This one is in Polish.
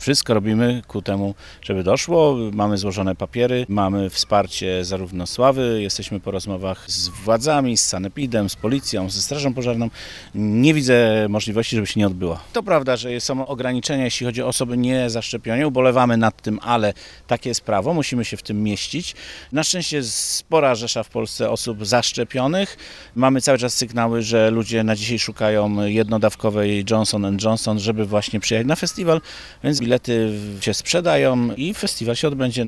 Wszystko robimy ku temu, żeby doszło. Mamy złożone papiery, mamy wsparcie zarówno Sławy, jesteśmy po rozmowach z władzami, z sanepidem, z policją, ze strażą pożarną. Nie widzę możliwości, żeby się nie odbyło. To prawda, że są ograniczenia, jeśli chodzi o osoby niezaszczepione. Ubolewamy nad tym, ale takie jest prawo, musimy się w tym mieścić. Na szczęście spora rzesza w Polsce osób zaszczepionych. Mamy cały czas sygnały, że ludzie na dzisiaj szukają jednodawkowej Johnson & Johnson, żeby właśnie przyjechać na festiwal, więc bilety się sprzedają i festiwal się odbędzie.